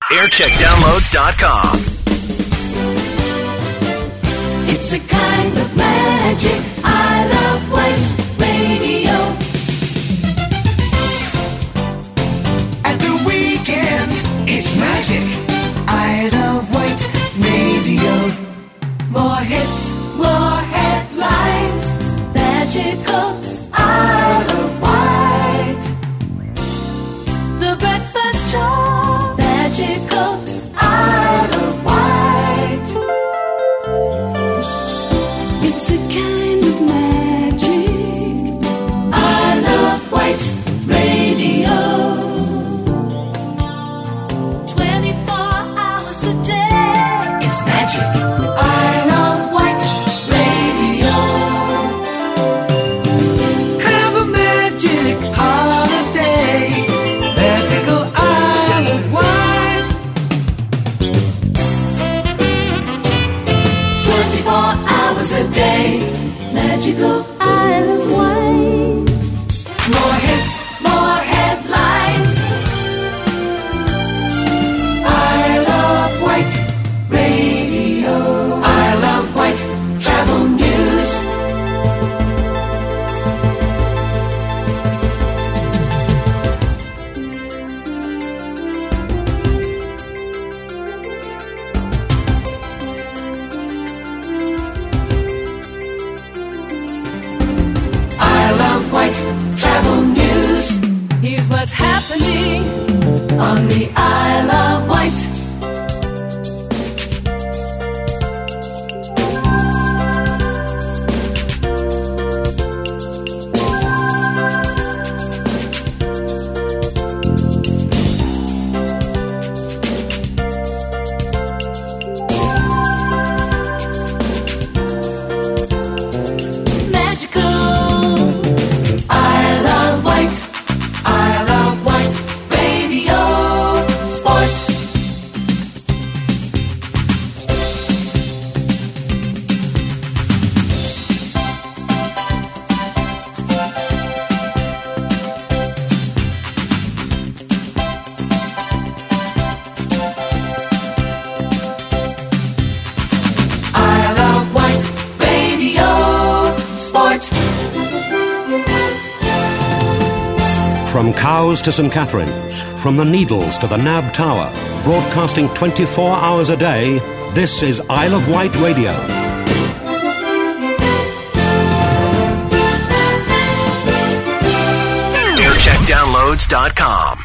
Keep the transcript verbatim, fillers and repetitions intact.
aircheck downloads dot com. It's a kind of magic. I love White Radio. At the weekend, it's magic. I love White Radio. More hits, more headlines. Magical. I love White. The breakfast show. Magical. I love White. It's a kind of magic. I love White Radio. twenty-four hours a day. It's magic. I love White Radio. Have a magic holiday. Magical Isle of White. twenty-four hours a day. Magical Isle of White. More hits, more headlines. I love White Radio. I love White travel news. I love White travel news. Here's what's happening on the Isle of White. Magical. I love White. I love White Radio. Sports. I love White Radio. Sport. From Cowes to St Catharines, from the Needles to the Nab Tower, broadcasting twenty-four hours a day, this is Isle of Wight Radio. aircheck downloads dot com.